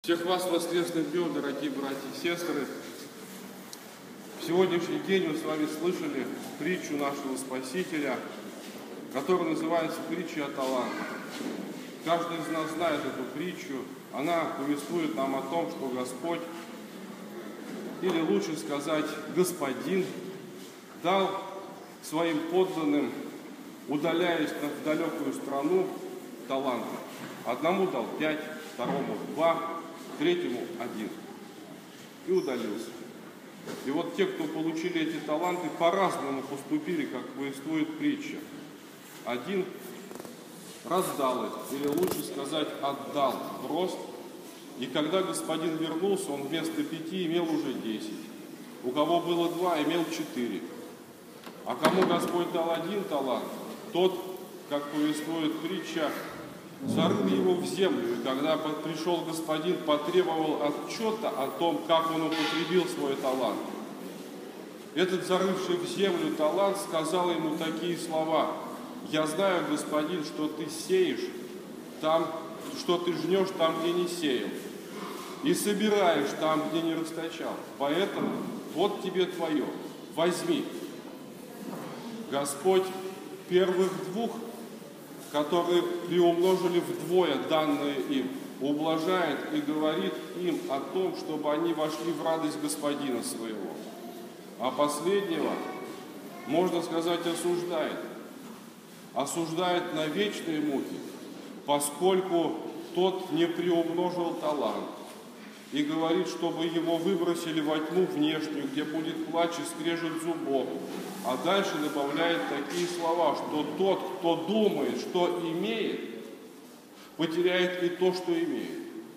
Всех вас с воскресным днем, дорогие братья и сестры. В сегодняшний день мы с вами слышали притчу нашего Спасителя, которая называется «Притча о талантах». Каждый из нас знает эту притчу. Она повествует нам о том, что Господь, или лучше сказать, Господин, дал своим подданным, удаляясь в далекую страну, таланты. Одному дал 5, второму 2, третьему 1. И удалился. И вот те, кто получили эти таланты, по-разному поступили, как повествует притча. Один раздал их, или лучше сказать, отдал в рост. И когда господин вернулся, он вместо 5 имел уже 10. У кого было 2, имел 4. А кому Господь дал 1 талант, тот, как повествует притча, зарыл его в землю, и когда пришел господин, потребовал отчета о том, как он употребил свой талант. Этот зарывший в землю талант сказал ему такие слова: «Я знаю, господин, что ты сеешь там, что ты жнешь там, где не сеял, и собираешь там, где не расточал. Поэтому вот тебе твое, возьми». Господь первых 2, которые приумножили вдвое данные им, ублажает и говорит им о том, чтобы они вошли в радость Господина своего. А последнего, можно сказать, осуждает. Осуждает на вечные муки, поскольку тот не приумножил талант. И говорит, чтобы его выбросили во тьму внешнюю, где будет плач и скрежет зубов. А дальше добавляет такие слова, что тот, кто думает, что имеет, потеряет и то, что имеет.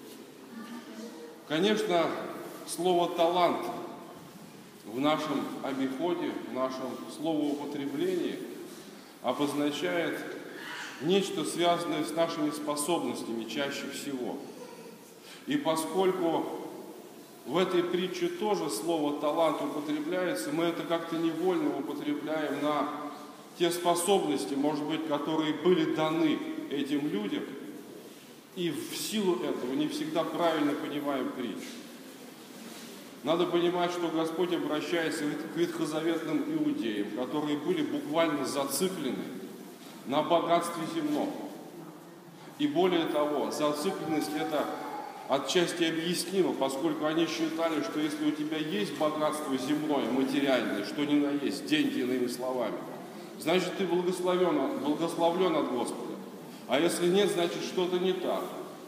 Конечно, слово «талант» в нашем обиходе, в нашем словоупотреблении обозначает нечто, связанное с нашими способностями чаще всего. И поскольку в этой притче тоже слово «талант» употребляется, мы это как-то невольно употребляем на те способности, может быть, которые были даны этим людям, и в силу этого не всегда правильно понимаем притчу. Надо понимать, что Господь обращается к ветхозаветным иудеям, которые были буквально зациклены на богатстве земном. И более того, зацикленность эта отчасти объяснимо, поскольку они считали, что если у тебя есть богатство земное, материальное, что ни на есть, деньги, иными словами, значит, ты благословлен от Господа. А если нет, значит, что-то не так.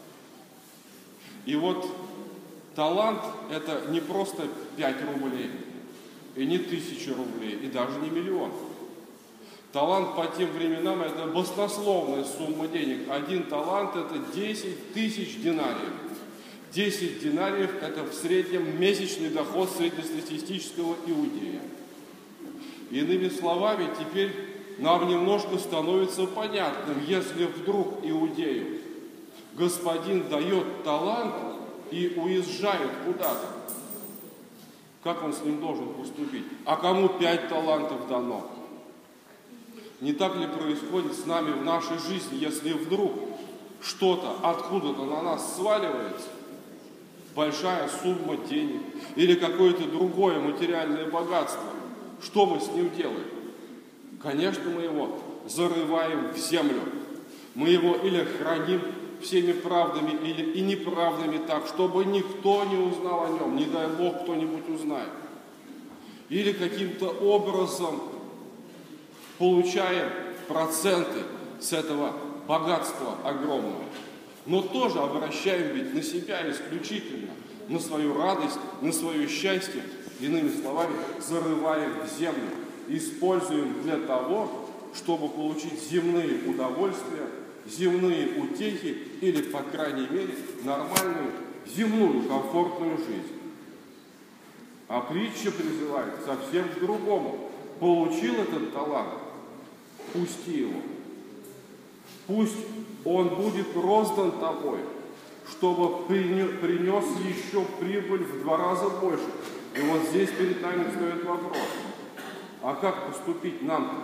И вот талант – это не просто 5 рублей, и не 1000 рублей, и даже не миллион. Талант по тем временам – это баснословная сумма денег. 1 талант – это 10 тысяч динариев. 10 динариев – это в среднем месячный доход среднестатистического иудея. Иными словами, теперь нам немножко становится понятным, если вдруг иудею господин дает талант и уезжает куда-то, как он с ним должен поступить? А кому 5 талантов дано? Не так ли происходит с нами в нашей жизни, если вдруг что-то откуда-то на нас сваливается, большая сумма денег или какое-то другое материальное богатство, что мы с ним делаем? Конечно, мы его зарываем в землю. Мы его или храним всеми правдами или и неправдами так, чтобы никто не узнал о нем, не дай Бог кто-нибудь узнает. Или каким-то образом получаем проценты с этого богатства огромного. Но тоже обращаем ведь на себя исключительно, на свою радость, на свое счастье. Иными словами, зарываем в землю, используем для того, чтобы получить земные удовольствия, земные утехи или, по крайней мере, нормальную, земную, комфортную жизнь. А притча призывает совсем к другому. Получил этот талант, пусти его. Пусть он будет роздан тобой, чтобы принес еще прибыль в 2 раза больше. И вот здесь перед нами стоит вопрос: а как поступить нам-то?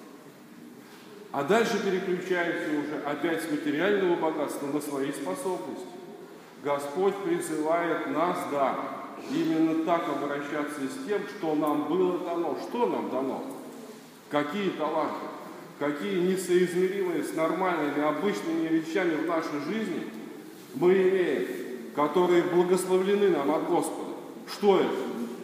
А дальше переключаемся уже опять с материального богатства на свои способности. Господь призывает нас, да, именно так обращаться с тем, что нам было дано. Что нам дано? Какие таланты? Какие несоизмеримые с нормальными, обычными вещами в нашей жизни мы имеем, которые благословлены нам от Господа. Что это?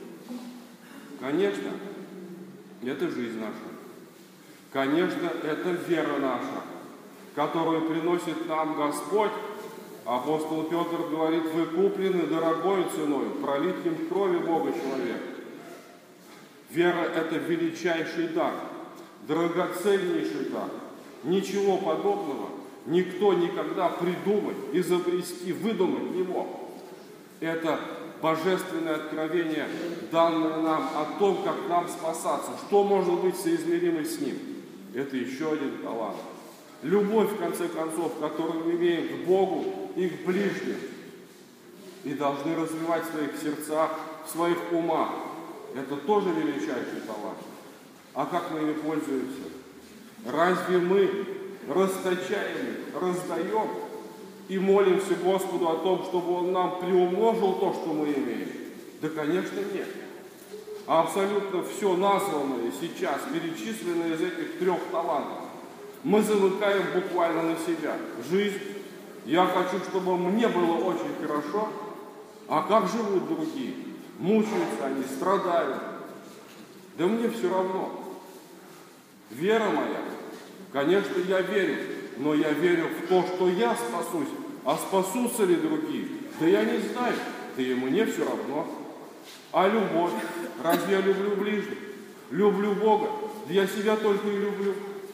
Конечно, это жизнь наша. Конечно, это вера наша, которую приносит нам Господь. Апостол Петр говорит: вы куплены дорогой ценой, пролитием крови Бога человека. Вера – это величайший дар, драгоценнейший дар. Ничего подобного никто никогда придумать, изобрести, выдумать не мог. Это божественное откровение, данное нам о том, как нам спасаться, что может быть соизмеримо с Ним. Это еще один талант. Любовь, в конце концов, которую мы имеем к Богу и к ближним, и должны развивать в своих сердцах, в своих умах. Это тоже величайший талант. А как мы ими пользуемся? Разве мы расточаем, раздаем и молимся Господу о том, чтобы Он нам приумножил то, что мы имеем? Да, конечно, нет. А абсолютно все названное сейчас, перечисленное из этих 3 талантов, мы замыкаем буквально на себя. Жизнь. Я хочу, чтобы мне было очень хорошо. А как живут другие? Мучаются они, страдают. Да мне все равно. Вера моя, конечно, я верю, но я верю в то, что я спасусь. А спасутся ли другие? Да я не знаю. Да и мне все равно. А любовь? Разве я люблю ближних? Люблю Бога? Да я себя только и люблю.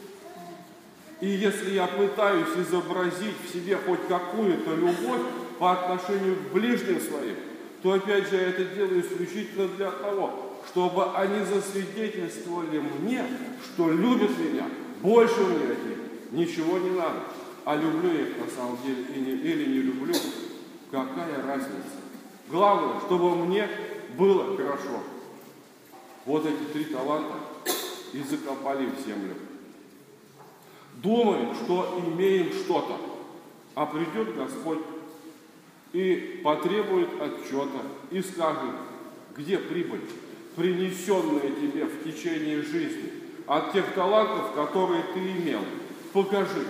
И если я пытаюсь изобразить в себе хоть какую-то любовь по отношению к ближним своим, то опять же я это делаю исключительно для того, чтобы они засвидетельствовали мне, что любят меня. Больше мне от них ничего не надо. А люблю я их на самом деле или не люблю, какая разница? Главное, чтобы мне было хорошо. Вот эти 3 таланта и закопали в землю. Думаем, что имеем что-то, а придет Господь и потребует отчета, и скажет: где прибыль, принесенная тебе в течение жизни от тех талантов, которые ты имел? Покажи.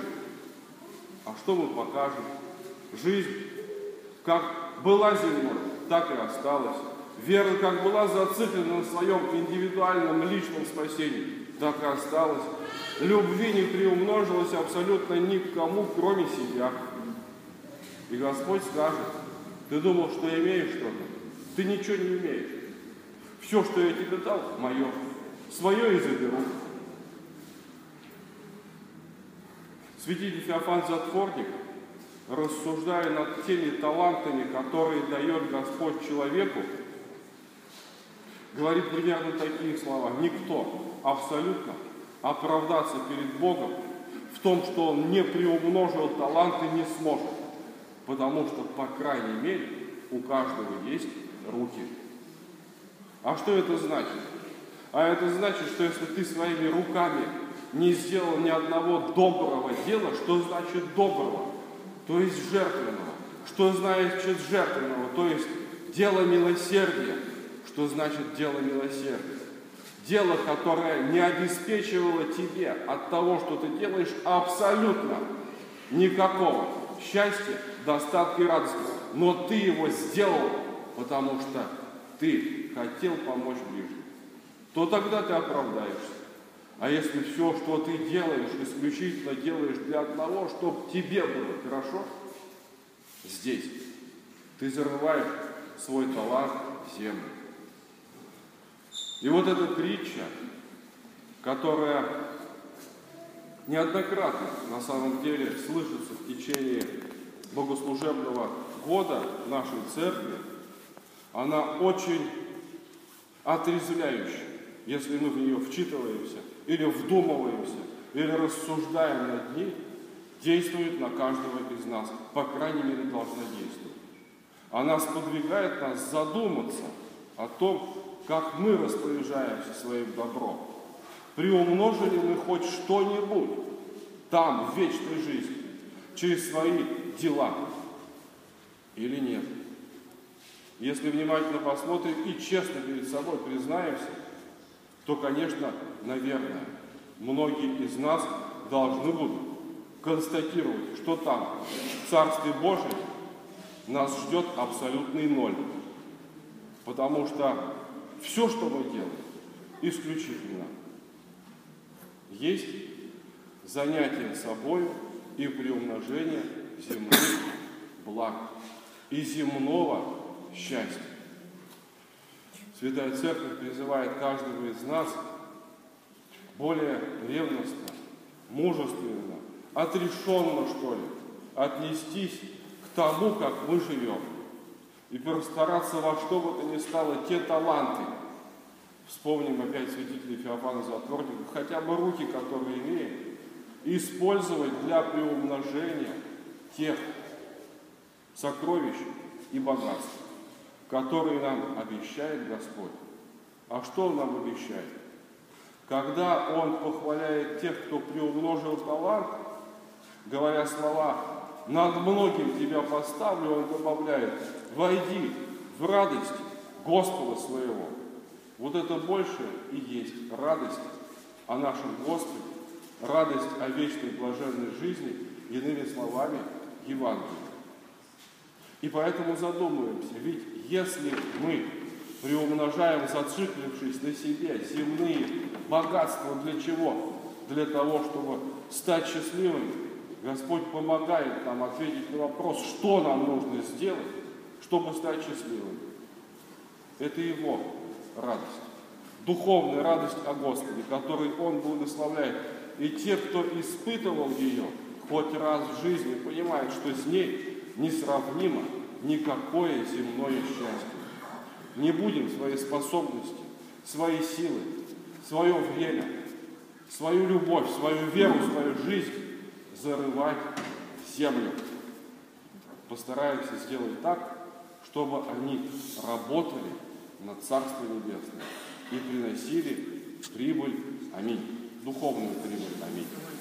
А что мы покажем? Жизнь, как была земной, так и осталась. Вера, как была зациклена на своем индивидуальном личном спасении, так и осталась. Любви не приумножилась абсолютно никому, кроме себя. И Господь скажет: ты думал, что имеешь что-то? Ты ничего не имеешь. Все, что я тебе дал, мое. Свое и заберу. Святитель Феофан Затворник, рассуждая над теми талантами, которые дает Господь человеку, говорит примерно такие слова: никто абсолютно оправдаться перед Богом в том, что Он не приумножил таланты, не сможет. Потому что, по крайней мере, у каждого есть руки. А что это значит? А это значит, что если ты своими руками не сделал ни одного доброго дела, что значит доброго? То есть жертвенного. Что значит жертвенного? То есть дело милосердия. Что значит дело милосердия? Дело, которое не обеспечивало тебе от того, что ты делаешь, абсолютно никакого счастья, достатка и радости. Но ты его сделал, потому что ты хотел помочь ближним. То тогда ты оправдаешься. А если все, что ты делаешь, исключительно делаешь для одного, чтобы тебе было хорошо, здесь ты зарываешь свой талант в землю. И вот эта притча, которая неоднократно на самом деле слышится в течение богослужебного года нашей церкви, она очень отрезвляющая, если мы в нее вчитываемся, или вдумываемся, или рассуждаем над ней, действует на каждого из нас, по крайней мере, должна действовать. Она сподвигает нас задуматься о том, как мы распоряжаемся своим добром. Приумножили мы хоть что-нибудь там, в вечной жизни, через свои дела. или нет? Если внимательно посмотрим и честно перед собой признаемся, то, конечно, наверное, многие из нас должны будут констатировать, что там, в Царстве Божьем, нас ждет абсолютный ноль. Потому что все, что мы делаем, исключительно есть занятие собой и приумножение земных благ и земного счастья. Святая Церковь призывает каждого из нас более ревностно, мужественно, отрешенно, что ли, отнестись к тому, как мы живем, и постараться во что бы то ни стало те таланты, вспомним опять святителя Феофана Затворника, хотя бы руки, которые имеем, использовать для приумножения тех сокровищ и богатств, которые нам обещает Господь. А что Он нам обещает? Когда Он похваляет тех, кто приумножил талант, говоря слова «над многим тебя поставлю», Он добавляет «войди в радость Господа своего». Вот это больше и есть радость о нашем Господе, радость о вечной блаженной жизни, иными словами, Евангелие. И поэтому задумываемся, ведь если мы приумножаем, зациклившись на себе, земные богатства, для чего? Для того, чтобы стать счастливыми. Господь помогает нам ответить на вопрос, что нам нужно сделать, чтобы стать счастливыми. Это Его радость, духовная радость о Господе, которой Он благословляет. И те, кто испытывал ее хоть раз в жизни, понимают, что с ней несравнимо никакое земное счастье. Не будем свои способности, свои силы, свое время, свою любовь, свою веру, свою жизнь зарывать в землю. Постараемся сделать так, чтобы они работали на Царство Небесное и приносили прибыль, аминь, духовную прибыль, аминь.